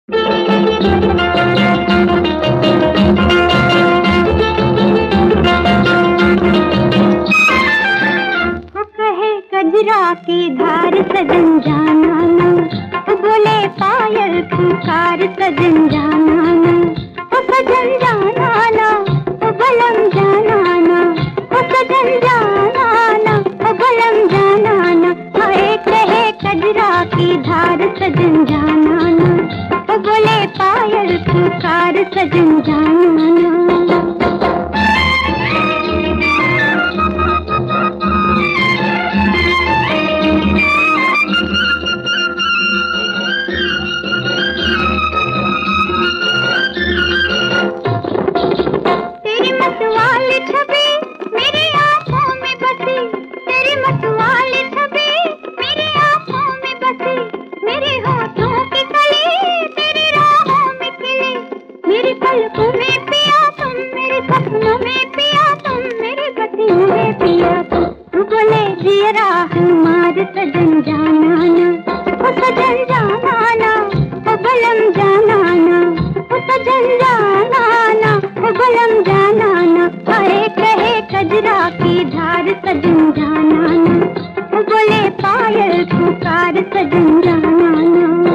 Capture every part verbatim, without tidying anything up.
कजरा की धार सजन जाना ना, तो बोले पायल पुकार सजन जाना ना, तो सजन जाना ना, तो बलम जाना ना, तो सजन जाना ना, तो बलम जाना ना। हाय कहे कजरा की धार सजन जाना ना, तो बोले पायल पुकार सजन जाना ना। तेरी मतवाली छवि मेरी आँखों में बसी, तेरी मतवाली छवि मेरी आँखों में बसी, मेरे होठों की कली तेरी राहों में खिली, मेरी पलकों में पिया तुम, मेरे सपनों में पिया तुम, मेरी गतियों में पिया तुम। तू बोले जियरा हमार सजन जाना ना, ओ सजन जाना ना, ओ बलम जाना ना, ओ सजन जाना ना, ओ बलम जाना ना। हाय कहे कजरा की धार सजन जाना ना, ओ बोले पायल पुकार सजन जाना ना।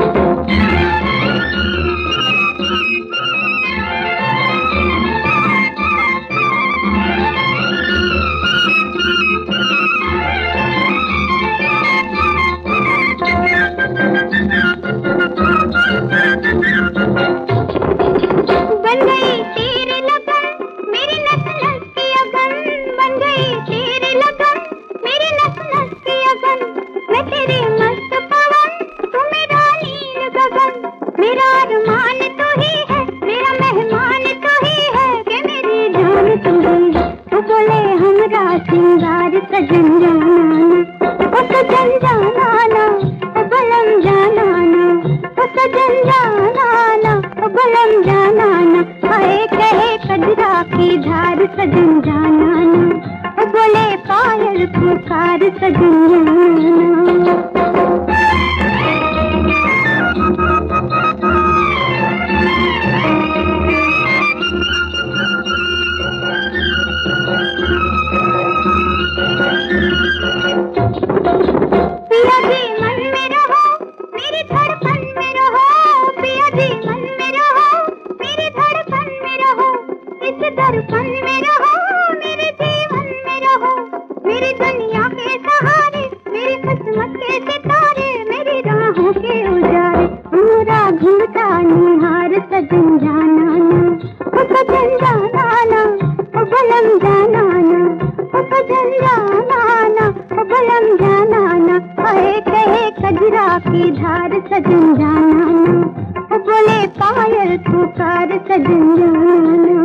बन गई तेरे लगन मेरी नस नस की अगन, बन गई तेरे लगन मेरी नस नस की अगन, मैं तेरे मस्त पवन तू मेरा नील गगन, मेरा अरमान तू ही है, मेरा मेहमान तू ही है, कि मेरी जान तू ही है। तू बोले हमरा सिंगार सजन जाना ना, ओ सजन जाना ना, ओ बलम जाना ना, ओ सजन जाना ना, ओ बलम जाना ना। हाय कहे कजरा की धार सजन जाना ना, ओ बोले पायल पुकार सजन जाना ना। पिया जी मन में रहो मेरी धड़कन में रहो, पिया जी मन में रहो मेरी धड़कन में रहो, इस दर्पण में रहो मेरे जीवन में रहो, मेरी दुनिया के सहारे मेरी किस्मत के सितारे, मेरी राहों के उजारे, मेरा घूमता निहार सजन जाना ना, ओ सजन जाना ना, ओ बलम जाना ना, ओ सजन जाना ना, ओ बलम जाना ना। हाय कहे कजरा की धार सजन जाना ना, ओ बोले पायल पुकार सजन जाना ना।